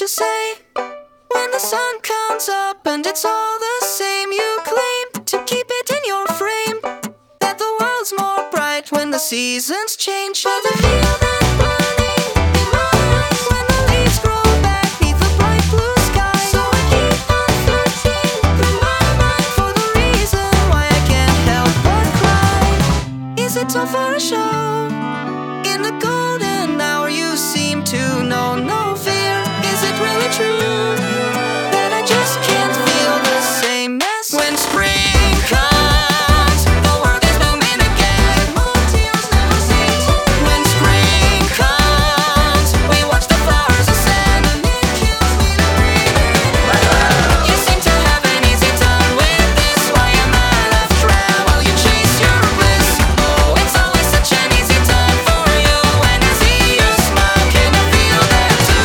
you say? When the sun comes up and it's all the same, you claim to keep it in your frame, that the world's more bright when the seasons change. But I feel that burning in my eyes when the leaves grow back beneath the bright blue sky. So I keep on searching through my mind for the reason why I can't help but cry. Is it all for a show? In the golden hour you seem to know no fear. Is it really true that I just can't feel the same as when spring comes? The world is blooming again. More tears never seen. When spring comes, we watch the flowers ascend, and it kills me to breathe. You seem to have an easy time with this. Why am I left drowned while you chase your bliss? Oh, it's always such an easy time for you. When I see your smile, can I feel that too?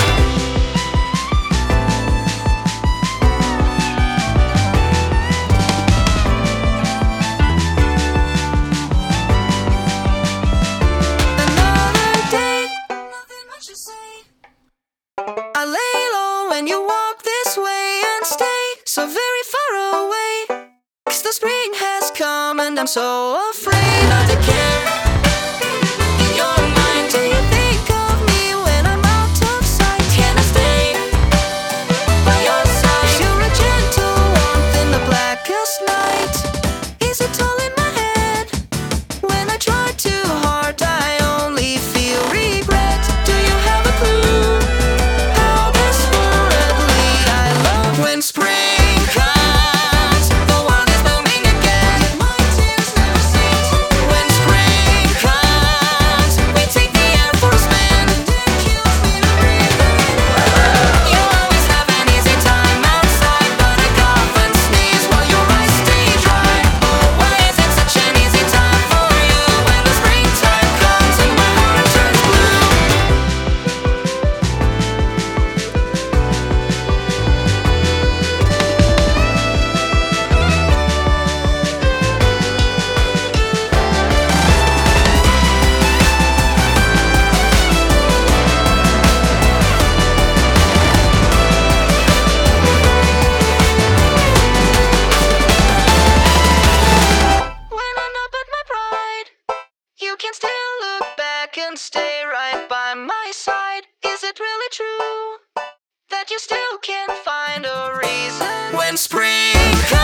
Another day, nothing much to say. I lay low when you walk this way and stay so very far away. 'Cause the spring has come and I'm so afraid not to care. In your mind, do you think of me when I'm out of sight? Can I stay by your side? You're a gentle warmth in the blackest night. Is it all in my head? When I try too hard, I only feel regret. Do you have a clue how desperately I love when spring comes? The world is blooming again. My tears never cease. When spring comes, we take the air for a spin, and it kills me to breathe. You always have an easy time outside, but I cough and sneeze while your eyes stay dry. Oh, why is it such an easy time for you when the springtime comes and my heart turns blue? When I'm up at my pride, you can still look back and stay right by my side. Is it really true that you still can't find a reason when spring comes?